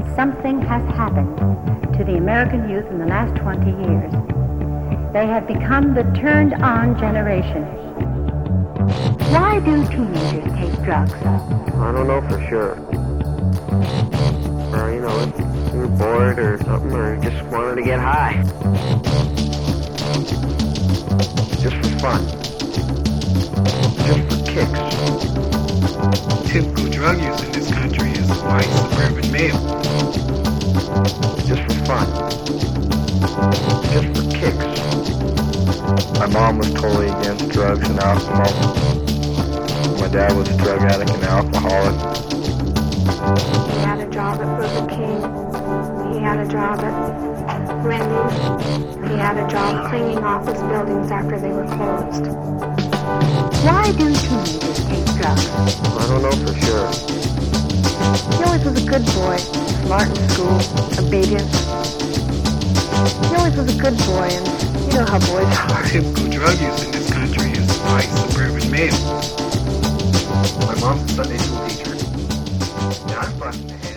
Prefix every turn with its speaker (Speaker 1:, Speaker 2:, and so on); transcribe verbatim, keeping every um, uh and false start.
Speaker 1: Something has happened to the American youth in the last twenty years. They have become the turned-on generation. Why do teenagers take drugs?
Speaker 2: I don't know for sure. Or, you know, they were bored or something, or just wanted to get high. Just for fun. Just for kicks.
Speaker 3: Typical drug use in this country is white suburban male.
Speaker 2: Just for fun. Just for kicks.
Speaker 4: My mom was totally against drugs and alcohol. My dad was a drug addict and alcoholic.
Speaker 5: He had a job at Burger King. He had a job at Wendy's. He had a job cleaning office buildings after they were closed.
Speaker 1: Why do teenagers take drugs?
Speaker 2: I don't know for sure.
Speaker 5: He always was a good boy, smart in school, obedient. He always was a good boy, and you know how boys are.
Speaker 3: Typical drug use in this country is white suburban male.
Speaker 4: My mom's a Sunday school teacher. Yeah, I'm fucking